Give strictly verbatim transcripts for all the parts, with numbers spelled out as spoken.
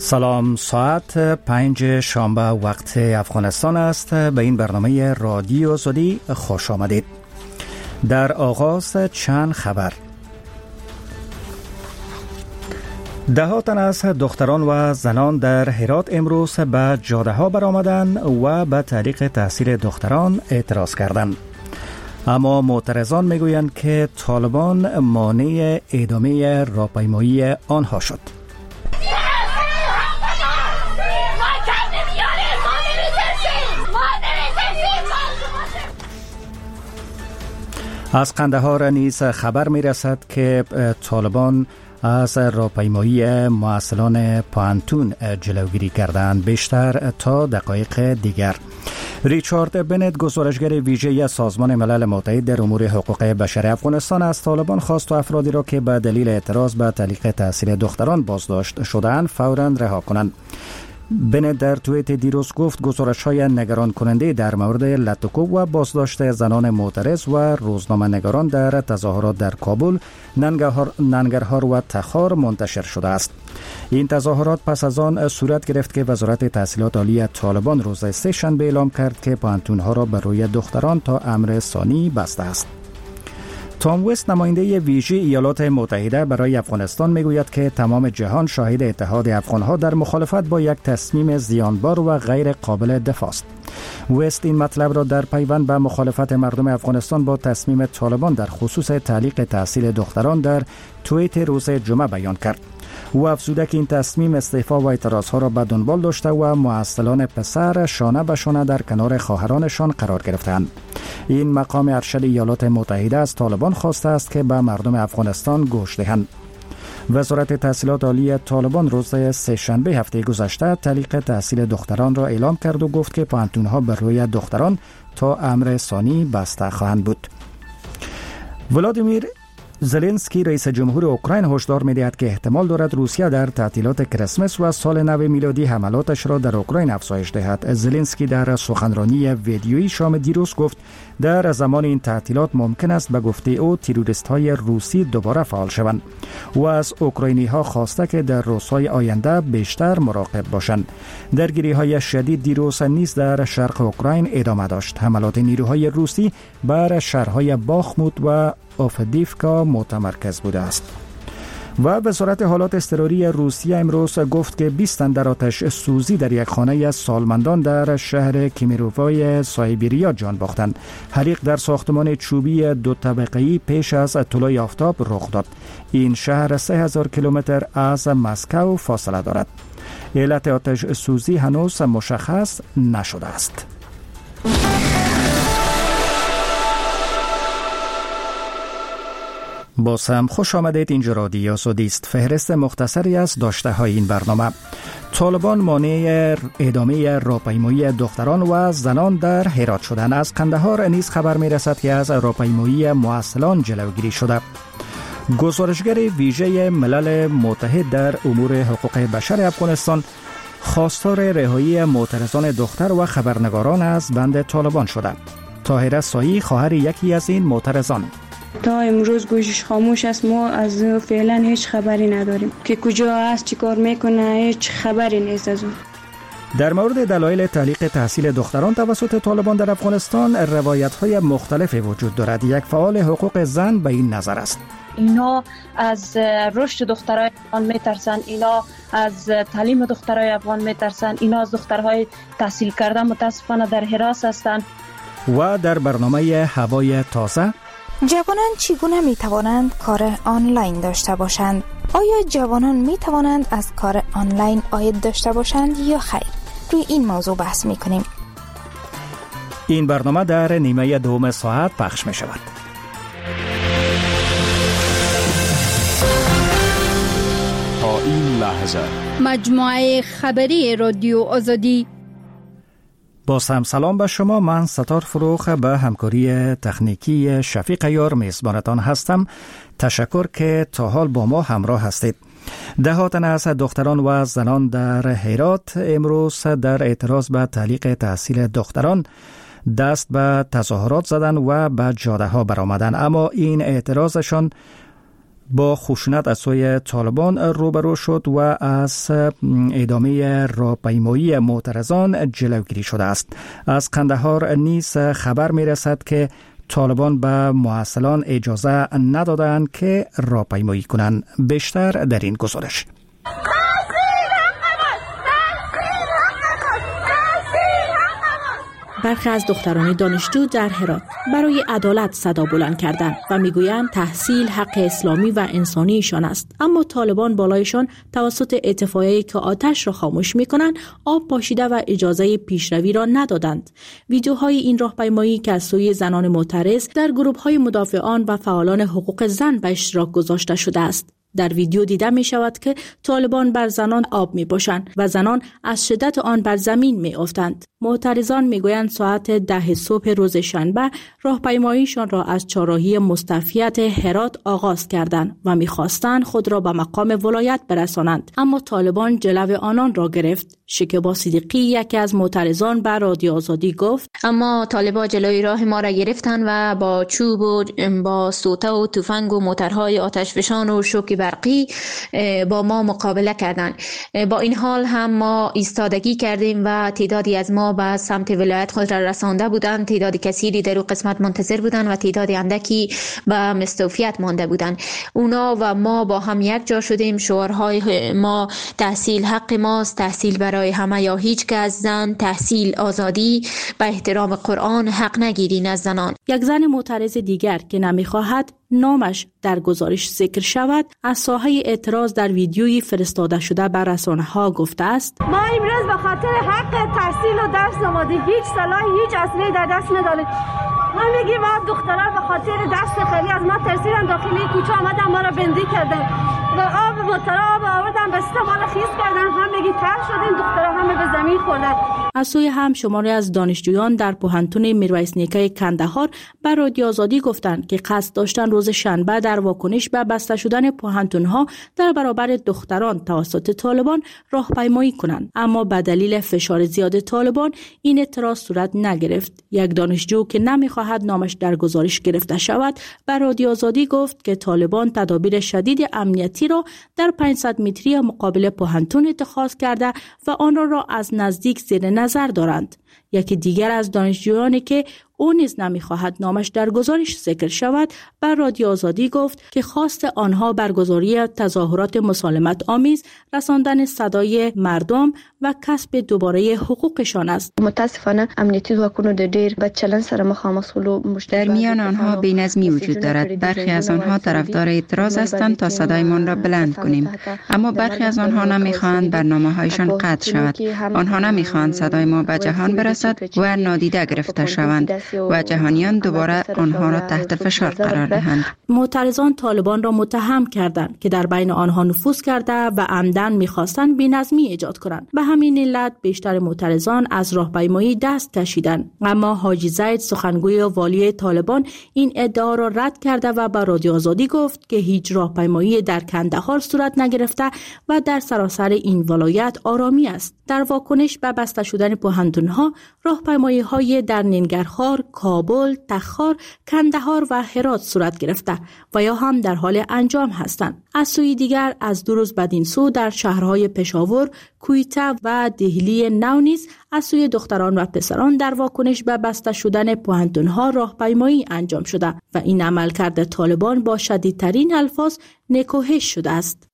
سلام، ساعت پنج شنبه وقت افغانستان است. به این برنامه رادیو آزادی خوش آمدید. در آغاز چند خبر. ده ها تن از دختران و زنان در هرات امروز به جاده ها برآمدند و به تعلیق تحصیل دختران اعتراض کردند. اما معترضان میگویند که طالبان مانع ادامه راهپیمایی آنها شد. از قندهار نیز خبر می رسد که طالبان از راهپیمایی معسلان پانتون جلوگیری کردند. بیشتر تا دقایق دیگر. ریچارد بنت، گزارشگر ویژه سازمان ملل متحد در امور حقوق بشر افغانستان، از طالبان خواست و افرادی را که به دلیل اعتراض به تعلیق تحصیل دختران بازداشت شده‌اند فوراً رها کنند. بنت در توییت دیروز گفت گزارش‌های نگران کننده در مورد لطکوب و بازداشت زنان معترض و روزنامه نگاران در تظاهرات در کابل، ننگرهار و تخار منتشر شده است. این تظاهرات پس از آن صورت گرفت که وزارت تحصیلات عالی طالبان روز سه شنبه اعلام کرد که پانتون‌ها را بر روی دختران تا امر ثانی بسته است. تام وست، نماینده ویژه ایالات متحده برای افغانستان، میگوید که تمام جهان شاهد اتحاد افغانها در مخالفت با یک تصمیم زیانبار و غیر قابل دفاع است. وست این مطلب را در پیوند به مخالفت مردم افغانستان با تصمیم طالبان در خصوص تعلیق تحصیل دختران در توییت روز جمعه بیان کرد. او افزوده که این تصمیم استعفا و اعتراضها را به دنبال داشته و معسلان پسر شانه به شانه در کنار خواهرانشان قرار گرفتند. این مقام ارشد ایالات متحده از طالبان خواسته است که به مردم افغانستان گوش دهند. وزارت تحصیلات عالی طالبان روز سه شنبه هفته گذشته تعلیق تحصیل دختران را اعلام کرد و گفت که پانتون‌ها بر روی دختران تا امر ثانی بسته خواهند بود. ولادیمیر زلنسکی، رئیس جمهور اوکراین، هشدار می‌دهد که احتمال دارد روسیه در تعطیلات کریسمس و سال نو میلادی حملاتش را در اوکراین افزایش دهد. زلنسکی در سخنرانی ویدیویی شام دیروز گفت در زمان این تعطیلات ممکن است به گفته او تروریست‌های روسی دوباره فعال شوند. و از اوکراینی‌ها خواسته که در روزهای آینده بیشتر مراقب باشند. درگیری‌های شدید دیروز نیز در شرق اوکراین ادامه داشت. حملات نیروهای روسی بر شهرهای باخموت و آفدیفکا متمرکز بوده است. و وزارت حالات اضطراری روسیه امروز گفت که بیست تن در آتش سوزی در یک خانه سالمندان در شهر کیمیرووای سایبریا جان باختند. حریق در ساختمان چوبی دو طبقه‌ای پیش از طلوع آفتاب رخ داد. این شهر سه هزار کیلومتر از مسکو فاصله دارد. علت آتش سوزی هنوز مشخص نشده است. باز هم خوش آمدید. اینجا رادیو آزادی است. فهرست مختصری از داشته های این برنامه. طالبان مانع ادامه راهپیمایی دختران و زنان در هرات شدند. از قندهار نیز خبر می رسد که از راهپیمایی معسلان جلوگیری شده. گزارشگر ویژه ملل متحد در امور حقوق بشر افغانستان خواستار رهایی معترضان دختر و خبرنگاران از بند طالبان شده. طاهره سایی، خواهر یکی از این معترضان: تا امروز گوشش خاموش است. ما از فعلا هیچ خبری نداریم که کجا است، چی کار میکنه، هیچ خبری نیست از اون. در مورد دلایل تعلیق تحصیل دختران توسط طالبان در افغانستان روایت‌های مختلفی وجود دارد. یک فعال حقوق زن به این نظر است: اینا از رشد دخترای افغان میترسن، اینا از تعلیم دخترای افغان میترسن، اینا از دخترهای تحصیل کرده متاسفانه در حراس هستند. و در برنامه هوای تازه، جوانان چگونه می توانند کار آنلاین داشته باشند؟ آیا جوانان می توانند از کار آنلاین عاید داشته باشند یا خیر؟ روی این موضوع بحث می کنیم. این برنامه در نیمه دوم ساعت پخش می شود. تا این لحظه مجموعه خبری رادیو آزادی. باز هم سلام به شما. من ستار فروخ به همکاری تکنیکی شفیق یار میزبانتان هستم. تشکر که تا حال با ما همراه هستید. ده ها تن از دختران و زنان در هرات امروز در اعتراض به تعلیق تحصیل دختران دست به تظاهرات زدن و به جاده ها برآمدن. اما این اعتراضشان با خشونت از سوی طالبان روبرو شد و از ادامه راهپیمایی معترضان جلوگیری شده است. از قندهار نیز خبر می رسد که طالبان به محصلان اجازه ندادند که راهپیمایی کنند. بیشتر در این گزارش. برخی از دختران دانشجو در هرات برای عدالت صدا بلند کردند و میگویند تحصیل حق اسلامی و انسانیشان است، اما طالبان بالایشان توسط اتفاقی که آتش را خاموش میکنند آب پاشیده و اجازه پیشروی را ندادند. ویدیوهای این راهپیمایی که از سوی زنان معترض در گروه‌های مدافعان و فعالان حقوق زن به اشتراک گذاشته شده است. در ویدیو دیده می شود که طالبان بر زنان آب می پاشند و زنان از شدت آن بر زمین می افتند. معترضان می گویند ساعت ده صبح روز شنبه راهپیماییشان را از چهارراهی مستوفیت هرات آغاز کردند و می خواستند خود را به مقام ولایت برسانند، اما طالبان جلو آنان را گرفت. شکیبا صدیقی یکی از معترضان به رادیو آزادی گفت اما طالبان جلوی راه ما را گرفتند و با چوب و با سوته و تفنگ و موترهای آتشفشان و شوک برقی با ما مقابله کردند. با این حال هم ما ایستادگی کردیم و تعدادی از ما به سمت ولایت خود را رسانده بودند. تعداد کثیری در اون قسمت منتظر بودند و تعداد اندکی به مستوفیت مانده بودند. اونا و ما با هم یک جا شدیم. شعارهای ما تحصیل حق ماست، تحصیل برای همه یا هیچ کس، زن تحصیل آزادی، به احترام قرآن، حق نگیرین از زنان. یک زن معترض دیگر که نمیخواهد نامش در گزارش ذکر شود از ساحه اعتراض در ویدیویی فرستاده شده بر رسانه‌ها گفته است ما امروز به خاطر حق تحصیل و درس آمدیم، هیچ سلاحی هیچ اسلحه‌ای در دست نداریم. ما میگیم ما دختران به خاطر دست خیلی از ما ترسیدن، داخلی کوچه آمدن ما را بندی کردن و آب موتر آب آوردن به استعمال خیس کردن، هم میگی تر شدیم، دخترها همه به زمین خوردن. از سوی هم شماری از دانشجویان در پوهنتون میرویس نیکای کندهار بر رادیو آزادی گفتند که قصد داشتن روز شنبه در واکنش به بسته شدن پوهنتون‌ها در برابر دختران توسط طالبان راهپیمایی کنند، اما به دلیل فشار زیاد طالبان این اعتراض صورت نگرفت. یک دانشجو که نمی‌خواهد نامش در گزارش گرفته شود بر رادیو آزادی گفت که طالبان تدابیر شدید امنیتی را در پانصد متری مقابل پوهنتون اتخاذ کرده و آن را, را از نزدیک زیر نظر دارند. یکی دیگر از دانشجویانی که او نیز نمی‌خواهد نامش در گزارش ذکر شود بر رادیو آزادی گفت که خواست آنها برگزاری تظاهرات مسالمت آمیز، رساندن صدای مردم و کسب دوباره حقوقشان است. متاسفانه امنیتی ځواکونو د ډیر بد چلند سره مخامخ شولو. در میان آنها بی‌نظمی وجود دارد. برخی از آنها طرفدار اعتراض هستند تا صدایمان را بلند کنیم، اما برخی از آنها نمی‌خواهند برنامه‌هایشان قطع شود. آنها نمی‌خواهند صدای ما به جهان برسد و نادیده گرفته شوند و جهانیان دوباره آنها را تحت فشار قرار دهند. معترضان طالبان را متهم کردند که در بین آنها نفوذ کرده و عمدن می‌خواستند بی‌نظمی ایجاد کنند. به همین علت بیشتر معترضان از راهپیمایی دست کشیدند، اما حاجی زید سخنگوی والی طالبان این ادعا را رد کرده و به رادیو آزادی گفت که هیچ راهپیمایی در کندهار صورت نگرفته و در سراسر این ولایت آرامی است. در واکنش به بسته شدن پوهنتون‌ها، راهپیمایی‌های در ننگرهار، کابل، تخار، کندهار و هرات صورت گرفته و یا هم در حال انجام هستند. از سوی دیگر از دو روز بدین سو در شهرهای پشاور، کویته و دهلی نو نیز از سوی دختران و پسران در واکنش به بسته شدن پوهنتون‌ها راهپیمایی انجام شده و این عملکرد طالبان با شدیدترین الفاظ نکوهش شده است.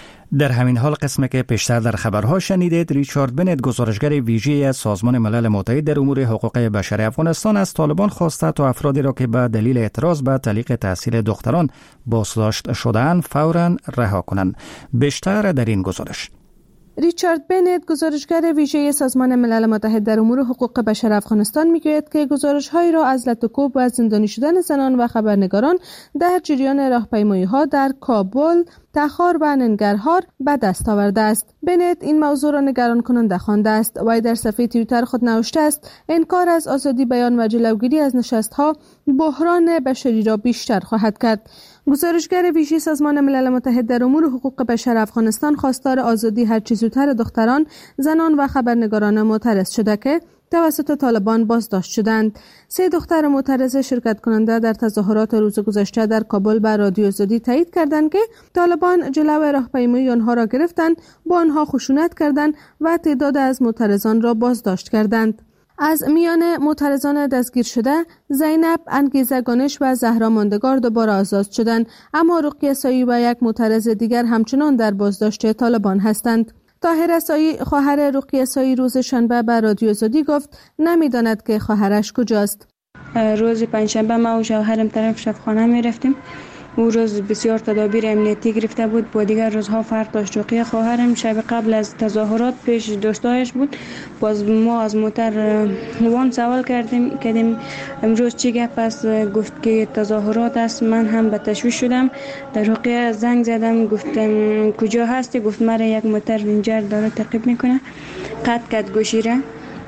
در همین حال قسمی که پیشتر در خبرها شنیدید، ریچارد بنت گزارشگر ویژه سازمان ملل متحد در امور حقوق بشر افغانستان از طالبان خواسته تا افرادی را که به دلیل اعتراض به تعلیق تحصیل دختران بازداشت شده‌اند فوراً رها کنند. بیشتر در این گزارش. ریچارد بنت گزارشگر ویژه سازمان ملل متحد در امور حقوق بشر افغانستان میگوید که گزارش‌هایی را از لطوکوب و زندانی شدن زنان و خبرنگاران در جریان راهپیمایی‌ها در کابل، تخار و ننگرهار به دست آورده است. بنت این موضوع را نگران کننده خوانده است. وی در صفحه توییتر خود نوشته است: انکار از آزادی بیان و جلوگیری از نشست‌ها بحران بشری را بیشتر خواهد کرد. گزارشگر ویژه سازمان ملل متحد در امور حقوق بشر افغانستان خواستار آزادی هرچه زودتر دختران، زنان و خبرنگاران معترض شده که توسط طالبان بازداشت شدند. سه دختر معترض شرکت کننده در تظاهرات روز گذشته در کابل به رادیو آزادی تایید کردند که طالبان جلو راهپیمایی آنها را گرفتند، با آنها خشونت کردند و تعداد از معترضان را بازداشت کردند. از میان معترضان دستگیر شده، زینب، انگیزه گانش و زهرا ماندگار دوباره آزاد شدند، اما رقیه سایی و یک معترض دیگر همچنان در بازداشت طالبان هستند. طاهره سایی، خواهر رقیه سایی، روز شنبه به رادیو آزادی گفت نمیداند که خواهرش کجاست. روز پنجشنبه ما و شوهرم طرف شفاخانه می رفتیم. او روز بسیار تدابیر امنیتی گرفته بود، با دیگر روزها فرق داشت. رقیه خواهرم شب قبل از تظاهرات پیش دوستایش بود. باز ما از موتر وان سوال کردیم کردیم امروز چی گپ است؟ گفت که تظاهرات است. من هم به تشویش شدم. در رقیه زنگ زدم، گفتم کجا هستی؟ گفت مرا یک موتر رنجر داره تعقیب میکنه. قطع کرد گوشی را.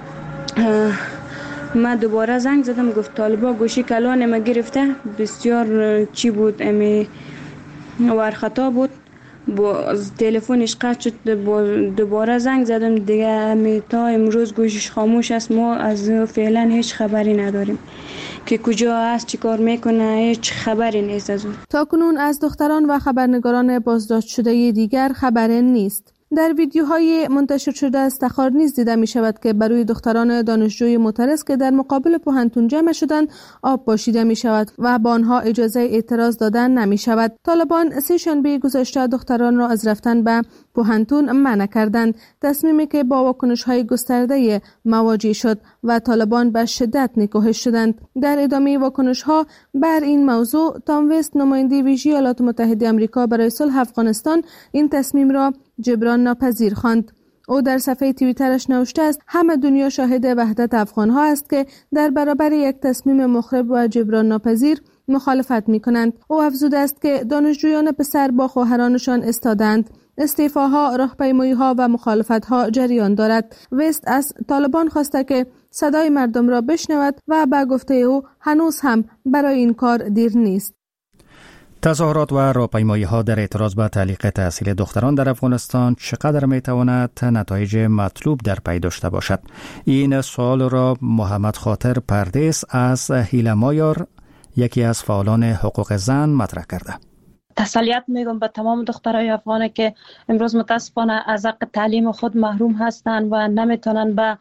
من دوباره زنگ زدم، گفت طالبا گوشی کلان ما گرفته. بسیار چی بود، امی ورخطا بود. با تلفنش قطع شد. با دوباره زنگ زدم دیگه، امی تا امروز گوشیش خاموش است. ما از فعلا هیچ خبری نداریم که کجا است، چی کار میکنه، هیچ خبری نیست از اون. تا کنون از دختران و خبرنگاران بازداشت شده دیگر خبری نیست. در ویدیوهای منتشر شده استخار نیز دیده می شود که برای دختران دانشجوی معترض که در مقابل پوهنتون جمع شدند آب پاشیده می شود و با آنها اجازه اعتراض دادن نمی شود. طالبان سه شنبه گذشته دختران را از رفتن به پوهنتون منع کردند، تصمیمی که با واکنش های گسترده مواجه شد و طالبان به شدت نکوهش شدند. در ادامه واکنش ها بر این موضوع، تام وست، نماینده ویژه ایالات متحده آمریکا برای صلح افغانستان، این تصمیم را جبران ناپذیر خواند. او در صفحه توییترش نوشته است همه دنیا شاهد وحدت افغان ها است که در برابر یک تصمیم مخرب و جبران ناپذیر مخالفت می کنند. او افزوده است که دانشجویان پسر با خواهرانشان استادند. استعفاها، راهپیمایی‌ها و مخالفت‌ها جریان دارد. وست از طالبان خواسته که صدای مردم را بشنود و به گفته او هنوز هم برای این کار دیر نیست. تظاهرات و راهپیمایی‌ها در اعتراض به تعلیق تحصیل دختران در افغانستان چقدر می‌تواند نتایج مطلوب در پی داشته باشد؟ این سوال را محمد خاطر پردیس از هیلمایار، یکی از فعالان حقوق زن، مطرح کرده. تسلیت میگم به تمام دخترای افغان که امروز متاسفانه از حق تعلیم خود محروم هستند و نمیتونن به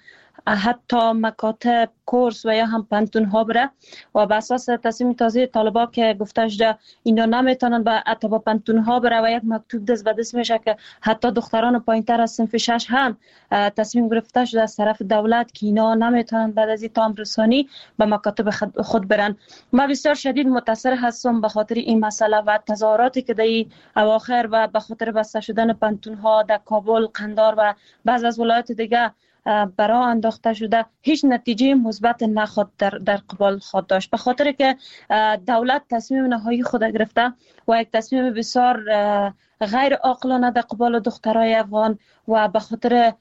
حتی مکاتب، کورس و یا هم پانتون ها بره و به اساس تصمیم تازه طالبا که گفته شده اینا نمیتونن به حتی با پانتون ها بره و یک مکتوب دست به دست میشه که حتی دختران پایینتر از صنف شش هم تصمیم گرفته شده از طرف دولت که اینا نمیتونن بعد از این تام رسانی به مکاتب خود برن. من بسیار شدید متاثر هستم به خاطر این مسئله و تظاهراتی که در اواخر و به خاطر بسته شدن پانتون ها در کابل، قندار و بعض از ولایات دیگه برای انداخته شده هیچ نتیجه مثبت نخواد در در قبال خود داشت، به خاطر که دولت تصمیم نهایی خود گرفته و یک تصمیم بسیار غیر عاقلانه در قبال دخترای افغان و به خاطر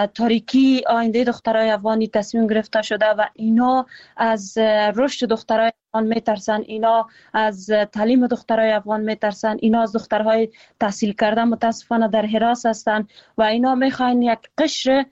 تاریکی آینده دخترای افغانی تصمیم گرفته شده و اینا از رشد دخترای افغان میترسن، اینا از تعلیم دخترای افغان میترسن، اینا از دخترهای تحصیل کرده متاسفانه در حراس هستند و اینا میخواین یک قشر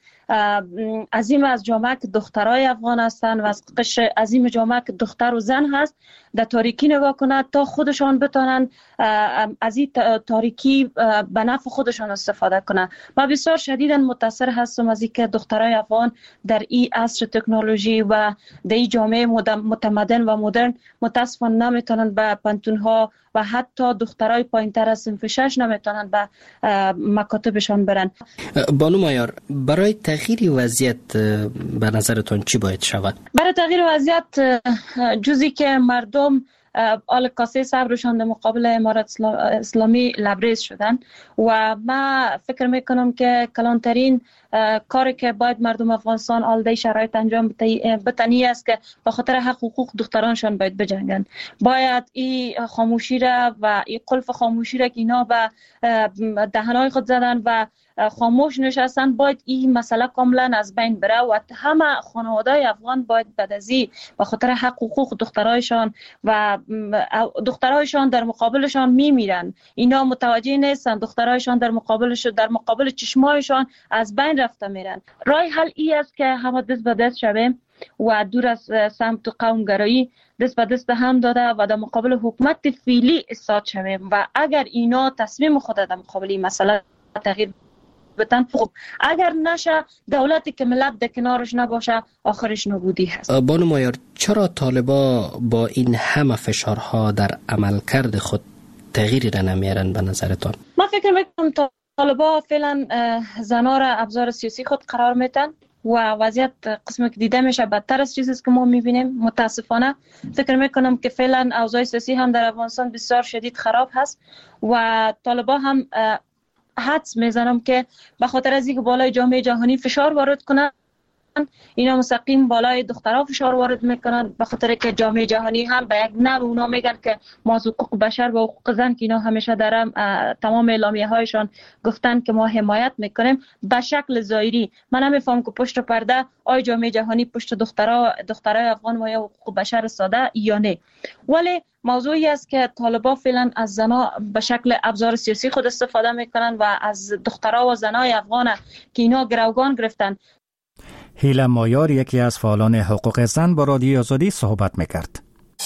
عظیم از جامعه که دخترای افغان هستند و از قشر عظیم جامعه که دختر و زن هست در تاریکی نگاه کنند تا خودشان بتانن از این تاریکی به نفع خودشان استفاده کنند. من بسیار شدیداً متاثر هستم از اینکه دخترای افغان در این عصر تکنولوژی و در این جامعه متمدن و مدرن متاسفانه نمیتونن به پانتون ها و حتی دخترای پایینتر از صنف شش نمیتونن به مکاتبشان برن. بانو مایار، برای تغییر وضعیت به نظرتون چی باید شود؟ برای تغییر وضعیت جزی که مردم آل کاسه صبرشان در مقابل امارت اسلامی لبریز شدن و من فکر میکنم که کلانترین کاری که باید مردم افغانستان آلده شرایط انجام بتنی است که به خاطر حق حقوق دخترانشان باید بجنگن. باید این خاموشی را و این قلف خاموشی را که اینا به دهنهای خود زدن و خاموش نشستن، باید این مسئله کاملا از بین بره و همه خانواده‌های افغان باید بعد از این به خاطر حق حقوق دخترایشان و دخترایشان در مقابلشان میمیرن، اینا متوجه نیستن، دخترایشان در مقابلش در مقابل چشمایشان از بین رفته میرن. راه حل ای است که همه دست به دست شویم و دور از سمت قومگرایی دست به دست هم داده و در مقابل حکومت فعلی ایستاد شویم و اگر اینا تصمیم خود در مقابل این مسئله تغییر بدن، خوب، اگر نشه دولتی که ملت در کنارش نباشه آخرش نابودی هست. بانو مایار، چرا طالبا با این همه فشارها در عملکرد خود تغییری را نمیارن به نظرتان؟ من فکر میکنم طالبا فعلا زنا را ابزار سیاسی خود قرار میدن و وضعیت قسمی که دیده میشه بدتر از چیزی که ما میبینیم. متاسفانه فکر میکنم که فعلا اوضاع سیاسی هم در افغانستان بسیار شدید خراب هست و طالبا هم حدس میزنم که به خاطر از اینکه بالای جامعه جهانی فشار وارد کنن، اینا مستقیم بالای دخترها فشار وارد میکنن، به خاطر که جامعه جهانی هم به یک نوع اونا میگن که ما از حقوق بشر و حقوق زن که اینا همیشه در تمام اعلامیه هایشان گفتن که ما حمایت میکنیم، به شکل ظاهری من نمیفهم که پشت پرده آی جامعه جهانی پشت دخترها دخترای افغان و یا حقوق بشر ساده یا نه. ولی موضوعی است که طالبان فعلا از زنا به شکل ابزار سیاسی خود استفاده میکنن و از دخترها و زنای افغان که اینا گروگان گرفتن. هیلا مایار، یکی از فعالان حقوق زن، با رادیو آزادی صحبت میکرد.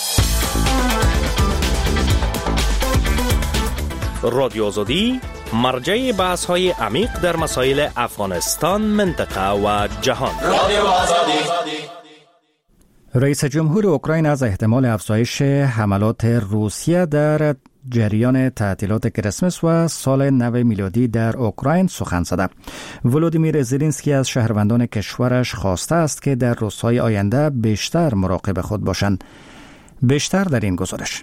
رادیو آزادی مرجع بحث های عمیق در مسائل افغانستان، منطقه و جهان. رادیو آزادی. رئیس جمهور اوکراین از احتمال افزایش حملات روسیه در جریان تعطیلات کریسمس و سال نو میلادی در اوکراین سخن زده. ولودیمیر زلنسکی از شهروندان کشورش خواسته است که در روزهای آینده بیشتر مراقب خود باشند. بیشتر در این گزارش.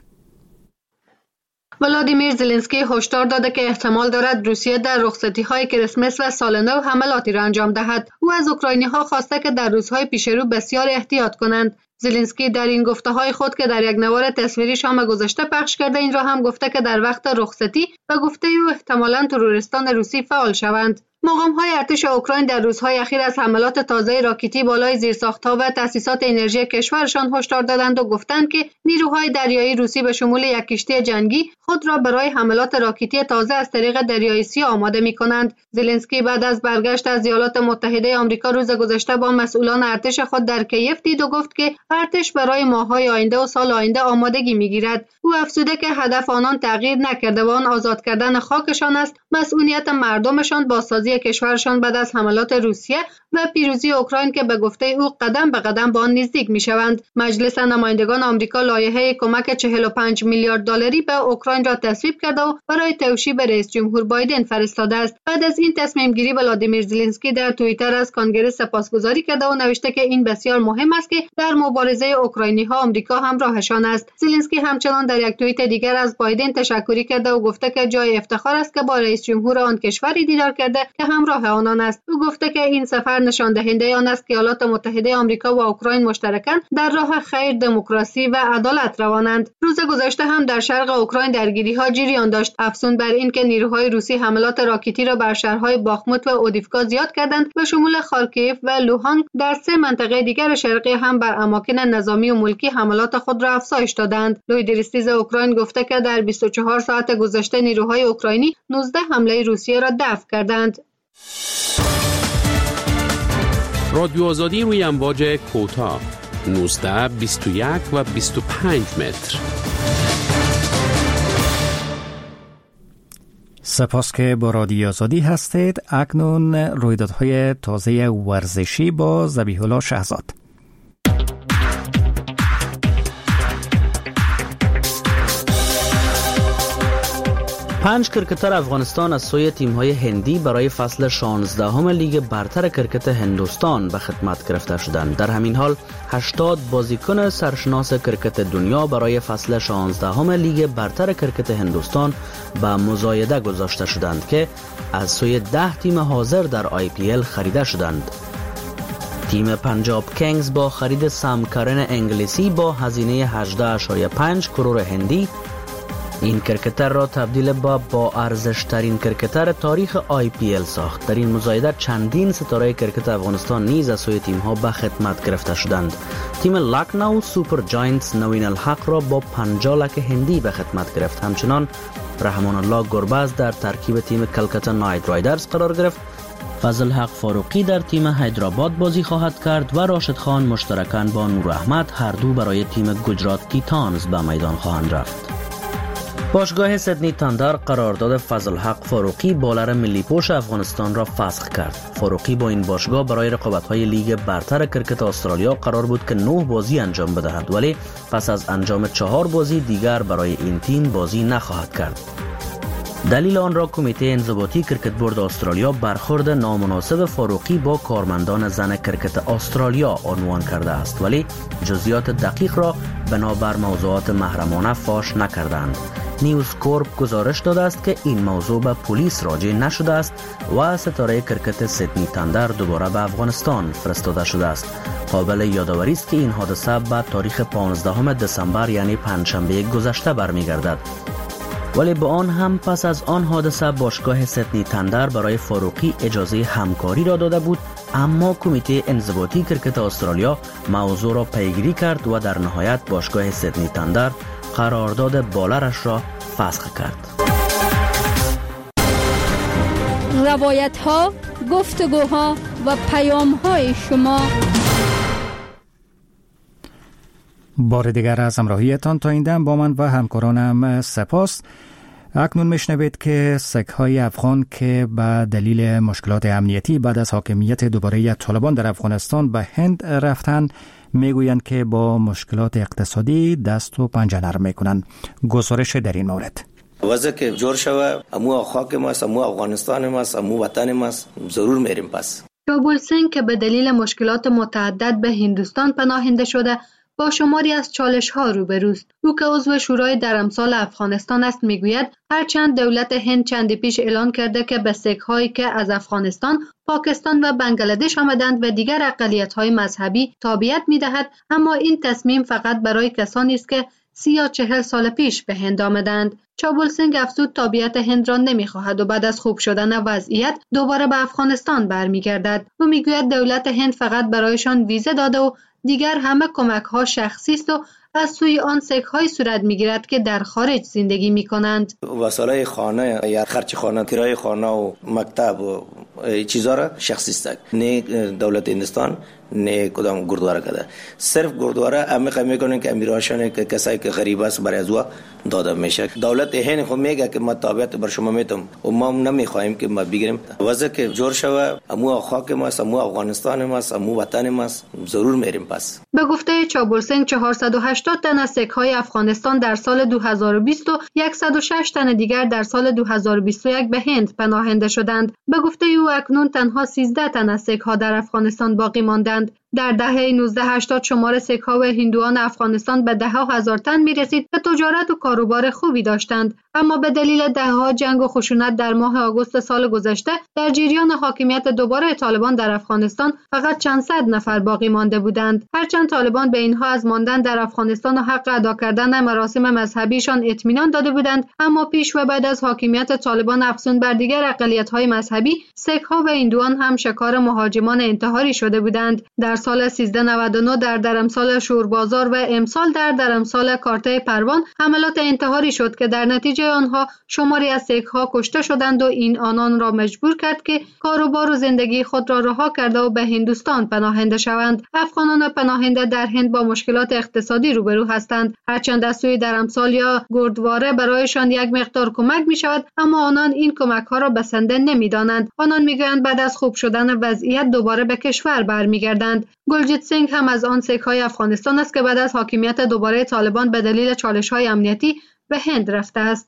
ولادیمیر زلنسکی هشدار داده که احتمال دارد روسیه در رخصتی‌های کریسمس و سال نو حملاتی را انجام دهد. او از اوکراینی‌ها خواسته که در روزهای پیش رو بسیار احتیاط کنند. زلنسکی در این گفته‌های خود که در یک نوار تصویری شام گذشته پخش کرده این را هم گفته که در وقت رخصتی و گفته او احتمالاً تروریستان روسی فعال شوند. مقام‌های ارتش اوکراین در روزهای اخیر از حملات تازه راکتی بالای زیرساخت‌ها و تأسیسات انرژی کشورشان هشدار دادند و گفتند که نیروهای دریایی روسی به شمول یک کشتی جنگی خود را برای حملات راکتی تازه از طریق دریای سیاه آماده می‌کنند. زلنسکی بعد از برگشت از ایالات متحده آمریکا روز گذشته با مسئولان ارتش خود در کیف دید و گفت که ارتش برای ماه‌های آینده و سال آینده آمادگی می‌گیرد. او افزوده که هدف آنان تغییر نکرده و آن آزاد کردن خاکشان است. مسئولیت مردمشان بازسازی کشورشان بعد از حملات روسیه و پیروزی اوکراین که به گفته او قدم به قدم به آن نزدیک می‌شوند. مجلس نمایندگان آمریکا لایحه کمک چهل و پنج میلیارد دلاری به اوکراین را تصویب کرده و برای توشیح به رئیس جمهور بایدن فرستاده است. بعد از این تصمیم گیری ولادیمیر زلنسکی در توییتر از کنگره سپاسگزاری کرده و نوشته که این بسیار مهم است که در مبارزه اوکراینی‌ها آمریکا همراهشان است. زلنسکی همچنان در یک توییت دیگر از بایدن تشکری کرده و گفته که جای افتخار است که با رئیس جمهور آن کشوری دیدار کرده که همراه آنان است. او گفته که این سفر نشان دهنده آن است که ایالات متحده آمریکا و اوکراین مشترکاً در راه خیر، دموکراسی و عدالت روانند. روز گذشته هم در شرق اوکراین درگیری‌ها جریان داشت. افزون بر این که نیروهای روسی حملات راکتی را بر شهرهای باخموت و اودیفکا زیاد کردند و شمول خارکیف و لوهانسک در سه منطقه دیگر شرقی هم بر اماکن نظامی و ملکی حملات خود را افزایش دادند. لوی دریستیز اوکراین گفته که در بیست و چهار ساعت گذشته نیروهای اوکراینی نوزده حمله روسیه را دفع کردند. رادیو آزادی روی امواج کوتاه نوزده، بیست و یک و بیست و پنج متر. سپاس که با رادیو آزادی هستید. اکنون رویدادهای تازه ورزشی با ذبیح الله شهزاد. پنج کرکتر افغانستان از سوی تیم‌های هندی برای فصل شانزدهم لیگ برتر کرکت هندوستان به خدمت گرفته شدند. در همین حال هشتاد بازیکن سرشناس کرکت دنیا برای فصل شانزدهم لیگ برتر کرکت هندوستان به مزایده گذاشته شدند که از سوی ده تیم حاضر در آی پی ال خریده شدند. تیم پنجاب کینگز با خرید سام کرن انگلیسی با هزینه هجده ممیز پنج کرور هندی این کرکتر را تبدیل با با ارزش ترین کرکتر تاریخ آی پی ال ساخت. در این مزایده چندین ستاره کرکت افغانستان نیز از سوی تیم ها به خدمت گرفته شدند. تیم لکنو سوپر جاینتس نوین الحق را با پنجاه لک هندی به خدمت گرفت. همچنان رحمان الله گربز در ترکیب تیم کلکتا نایت رایدرز قرار گرفت. فضل حق فاروقی در تیم حیدرآباد بازی خواهد کرد و راشد خان مشترکاً با نور احمد هر دو برای تیم گجرات تیتانز به میدان خواهند رفت. باشگاه سیدنی تاندر قرارداد فضل حق فاروقی بالر ملی پوش افغانستان را فسخ کرد. فاروقی با این باشگاه برای رقابت‌های لیگ برتر کرکت استرالیا قرار بود که نه بازی انجام بدهد، ولی پس از انجام چهار بازی دیگر برای این تیم بازی نخواهد کرد. دلیل آن را کمیته انضباطی کرکت بورد استرالیا برخورد نامناسب فاروقی با کارمندان زن کرکت استرالیا عنوان کرده است، ولی جزئیات دقیق را بنابر موضوعات محرمانه فاش نکردند. نیوز کورپ گزارش داده است که این موضوع به پلیس راجع نشده است و ستاره کرکت سیدنی تاندر دوباره به افغانستان فرستاده شده است. قابل یادآوری است که این حادثه به تاریخ پانزدهم دسامبر یعنی پنجشنبه گذشته برمیگردد. ولی با آن هم پس از آن حادثه باشگاه سیدنی تاندر برای فاروقی اجازه همکاری را داده بود، اما کمیته انضباطی کرکت استرالیا موضوع را پیگیری کرد و در نهایت باشگاه سیدنی تاندر قرارداد بالرش را فسخ کرد. روایت ها، گفتگوها و پیام های شما. بار دیگر از همراهیتان تا این دم با من و همکارانم سپاس. اکنون میشنوید که سک‌های افغان که به دلیل مشکلات امنیتی بعد از حاکمیت دوباره طالبان در افغانستان به هند رفتند میگویند که با مشکلات اقتصادی دست و پنجه نرم میکنند. گزارش در این مورد. وضع که جور شوه، امو خاک ماست، امو افغانستان ماست، امو وطن ماست، ضرور میریم پس. چابول سنگ که به دلیل مشکلات متعدد به هندوستان پناهنده شده با شماری از چالش ها روبروست. او که عضو شورای درمسال افغانستان است میگوید هرچند دولت هند چندی پیش اعلان کرده که به سیک هایی که از افغانستان، پاکستان و بنگلادش آمدند و دیگر اقلیت های مذهبی تابعیت میدهد، اما این تصمیم فقط برای کسانی است که سی یا چهل سال پیش به هند آمدند. چابول سنگ افزود تابعیت هند را نمیخواهد و بعد از خوب شدن وضعیت دوباره به افغانستان برمیگردد. او میگوید دولت هند فقط برایشان ویزه داده و دیگر همه کمک ها شخصی است و از سوی آن سیک های صورت میگیرد که در خارج زندگی میکنند. وسایل خانه یا خرج خانه، کرایه خانه و مکتب و چیزا را شخصی است. نه دولت هندوستان نه کدام گردواره کده. صرف گردواره عمیق میکنن که امیراشان که کسایی که غریب است برای ازوا داده میشه. دولت هند خود میگه که ما تابعیت بر شما میتم و ما نمیخوایم که ما بگیریم. وضع که جور شوه، امو خاک ماست، امو افغانستان ماست، امو وطن ماست، ضرور میریم پس. به گفته چابول سنگ چهارصد و هشتاد تن از سیک های افغانستان در سال دو هزار و بیست و صد و شش تن دیگر در سال دو هزار و بیست و یک به هند پناهنده شدند. به گفته او اکنون تنها سیزده تن از سیک ها در افغانستان باقی ماندند. در دهه نوزده هشتاد شمار سیک ها و هندوان افغانستان به ده ها هزار تن می رسید که تجارت و کاروبار خوبی داشتند، اما به دلیل ده ها جنگ و خشونت در ماه آگوست سال گذشته در جریان حاکمیت دوباره طالبان در افغانستان فقط چند صد نفر باقی مانده بودند. هرچند طالبان به اینها از ماندن در افغانستان و حق ادا کردن مراسم مذهبیشان اطمینان داده بودند، اما پیش و بعد از حاکمیت طالبان افزون بر دیگر اقلیت‌های مذهبی، سیک ها و هندوان هم شکار مهاجمان انتحاری شده بودند. در سال سیزده نود و نه در درمسال شوربازار و امسال در درمسال کارته پروان حملات انتحاری شد که در نتیجه آنها شماری از سیک ها کشته شدند و این آنان را مجبور کرد که کاروبار و زندگی خود را رها کرده و به هندوستان پناهنده شوند. افغانان پناهنده در هند با مشکلات اقتصادی روبرو هستند. هرچند از سوی درمسال یا گردواره برایشان یک مقدار کمک می شود، اما آنان این کمک ها را بسنده نمی دانند. آنان می گویند بعد از خوب شدن وضعیت دوباره به کشور برمیگردند. گلجیت سنگ هم از آن سیک های افغانستان است که بعد از حاکمیت دوباره طالبان به دلیل چالش های امنیتی به هند رفته است.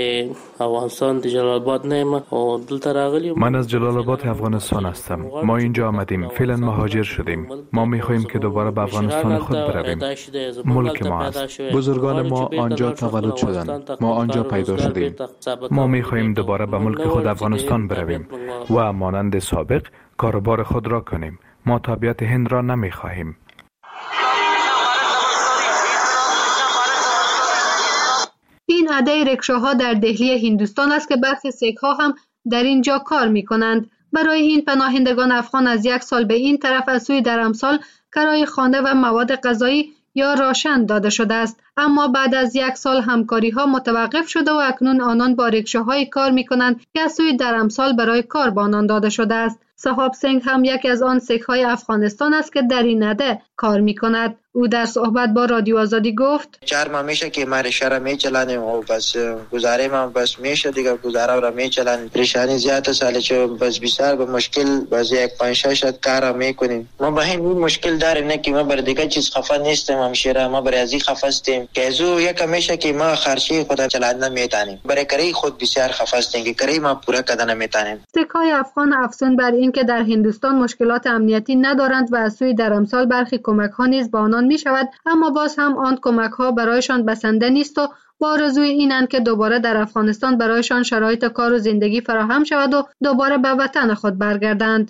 من از جلال آباد افغانستان هستم. ما اینجا آمدیم، فعلا مهاجر شدیم. ما میخواهیم که دوباره به افغانستان خود برویم. ملک ما است. بزرگان ما آنجا تولد شدند. ما آنجا پیدا شدیم. ما میخواهیم دوباره به ملک خود افغانستان برویم و مانند سابق کاروبار خود را کنیم. ما تابعیت هند را نمیخواهیم. این نده رکشاها در دهلی هندوستان است که برخی سیک‌ها هم در اینجا کار می‌کنند. برای این پناهندگان افغان از یک سال به این طرف از سوی درمسال کرایه خانه و مواد غذایی یا راشن داده شده است، اما بعد از یک سال همکاری ها متوقف شده و اکنون آنان با رکشاهای کار می کنند که از سوی درمسال برای کار با آنان داده شده است. صحاب سنگ هم یکی از آن سیک های افغانستان است که در این نده کار می کند. او در صحبت با رادیو آزادی گفت چهار ماه میشه که ما رشته را میچلانیم و بس گزاره ما بس میشه دیگه گزاره را میچلانیم. پریشانی زیاد است چه بس بسیار به مشکل باز یک پنج شش کار میکنیم. ما به این مشکل داریم نه که ما بر دیگه چیز خفه نیستیم، همشیره ما بر ازی خفه هستیم که ازو یک میشه که ما خرچی خود چلاندن نمیتونیم، برای کاری خود بسیار خفه هستیم که کاری ما پورا کردن نمیتونیم. سیک های افغان افزون بر این که در هندوستان مشکلات امنیتی ندارند و از سوی درمسال برخی کمک ها نیز با آنان می شود، اما باز هم آن کمک ها برایشان بسنده نیست و با آرزوی اینند که دوباره در افغانستان برایشان شرایط کار و زندگی فراهم شود و دوباره به وطن خود برگردند.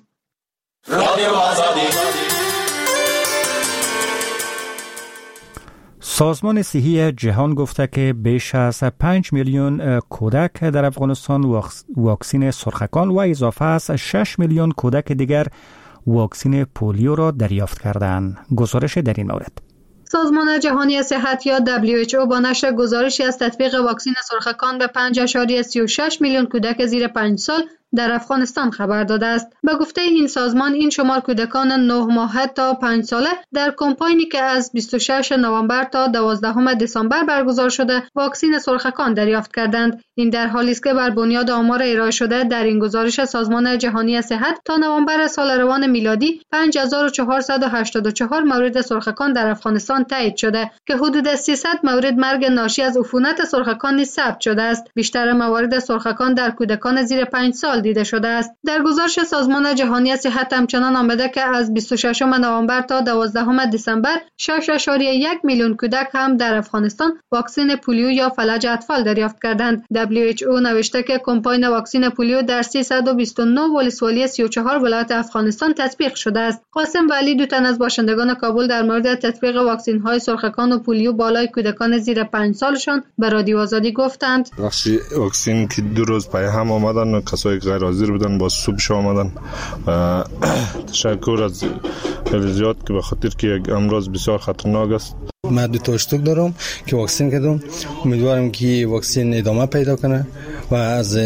سازمان صحی جهان گفته که بیش از پنج میلیون کودک در افغانستان واکسین سرخکان و اضافه از شش میلیون کودک دیگر واکسین پولیو را دریافت کردند. گزارش در این مورد. سازمان جهانی صحت یا دبلیو اچ او با نشر گزارشی از تطبیق واکسین سرخکان به پنج ممیز سی و شش میلیون کودک زیر پنج سال در افغانستان خبر داده است. به گفته این سازمان این شمار کودکان نه ماهه تا پنج ساله در کمپاینی که از بیست و ششم نوامبر تا دوازدهم دسامبر برگزار شده واکسین سرخکان دریافت کردند. این در حالی است که بر بنیاد آمار ارائه شده در این گزارش سازمان جهانی صحت تا نوامبر سال روان میلادی پنج هزار و چهارصد و هشتاد و چهار مورد سرخکان در افغانستان تایید شده که حدود سیصد مورد مرگ ناشی از عفونت سرخکان نیز ثبت شده است. بیشتر موارد سرخکان در کودکان زیر پنج سال دیده شده است. در گزارش سازمان جهانی صحت همچنان آمده که از بیست و ششم نوامبر تا دوازدهم دسامبر شش ممیز یک میلیون کودک هم در افغانستان واکسن پولیو یا فلج اطفال دریافت کردند. دبلیو اچ او نوشته که کمپاین واکسن پولیو در سیصد و بیست و نه ولسوالی سی و چهار ولایت افغانستان تطبیق شده است. قاسم ولی دو تن از باشندگان کابل در مورد تطبیق واکسن های سرخکان و پولیو بالای کودکان زیر پنج سالشان به رادیو آزادی گفتند بخشی واکسن که دو روز پای هم آمدن، کسایی که غیر حاضر بودن با صبح آمدن و تشکر از خیلی زیاد که به خاطر که یک امراض بسیار خطرناک است. من دو تا اشتک دارم که واکسن کردم، امیدوارم که واکسن ادامه پیدا کنه و از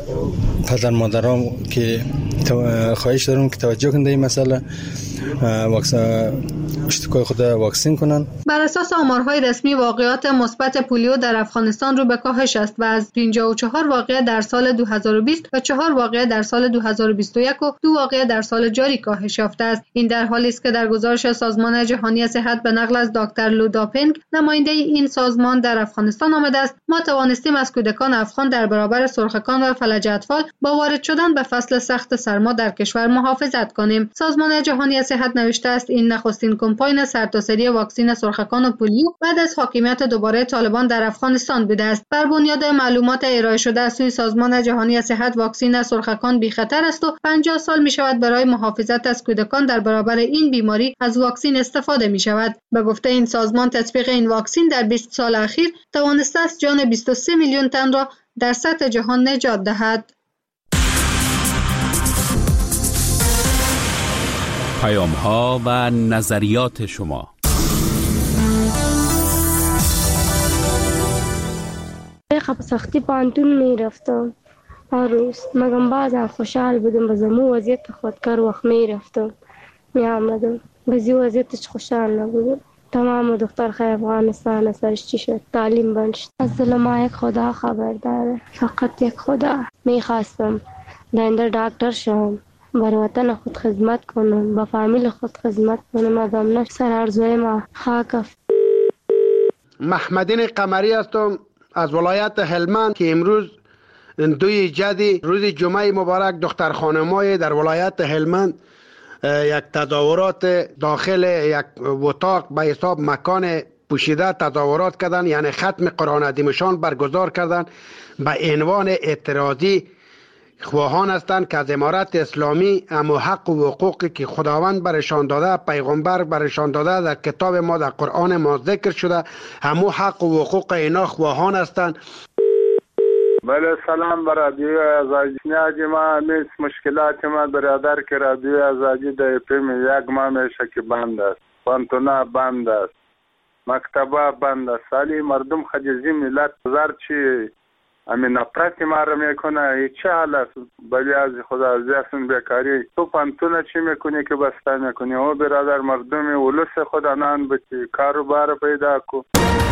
پدر مادرام که خواهش دارم که توجه کنند این مسئله واکسن اشتکای خود واکسن کنن. بر اساس آمارهای رسمی واقعات مثبت پولیو در افغانستان رو به کاهش است و از پنجاه و چهار واقعه در سال دو هزار و بیست و چهار واقعه در سال دو هزار و بیست و یک و دو واقعه در سال جاری کاهش یافته است. این در حالی است که در گزارش سازمان جهانی صحت به نقل از دکتر لوداپنگ نماینده این سازمان در افغانستان آمده است ما توانستیم از کودکان افغان در برابر سرخکان و فلج اطفال با وارد شدن به فصل سخت سرما در کشور محافظت کنیم. سازمان جهانی صحت نوشته است این نخستین کمپاین سرتاسری واکسن سرخکان و پولیو بعد از حاکمیت دوباره طالبان در افغانستان بوده است. بر بنیاد معلومات ارائه شده از سوی سازمان جهانی صحت واکسن سرخکان بی خطر است و پنجاه سال می شود برای محافظت از کودکان در برابر این بیماری از واکسن استفاده می شود. به گفته این سازمان تطبیق این واکسن در بیست سال اخیر توانسته است جان بیست و سه میلیون تن را در سطح جهان نجات دهد. پیام ها و نظریات شما. خب سختی پانتون می رفتم هر روز، مگم بعضا خوشحال بودم بزمو وضعیت خودکار وقت می رفتم می آمدم بزی وضعیتش خوشحال نبودم. تمام دختر خیلی افغانستان سرش چی شد تعلیم بند شد. از ظلم یک خدا خبر داره، فقط یک خدا. می خواستم دنده دکتر شم، بر وطن خود خدمت کنم، با فامیل خود خدمت کنم. ادام نش سر ارزوی ما خاک. محمدین قمری هستم از ولایت هلمند که امروز دوی جدی روز جمعه مبارک دختر خانمای در ولایت هلمند یک تظاهرات داخل یک اتاق به حساب مکان پوشیده تظاهرات کردن، یعنی ختم قرآن عظیمشان برگزار کردن به عنوان اعتراضی. خواهان هستند که از امارت اسلامی اما حق و حقوقی که خداوند برشان داده، پیغمبر برشان داده، در کتاب ما در قرآن ما ذکر شده، همو حق و حقوق اینا خواهان هستند. بله سلام بر رادیو آزادی. ما میز مشکلات ما برادر که رادیو آزادی در پیم یک ماه میشه که بند است، پانتونا بند است، مکتبه بند است. سالی مردم خجزی ملت بزار چی امی نفرت ما را میکنه. ای چه حال است؟ بلی از خدا ازیاسون بیکاری تو پانتونه چی میکنی که بسته میکنی؟ او برادر مردم ولوس خدا نان بچی کارو بار پیدا کو.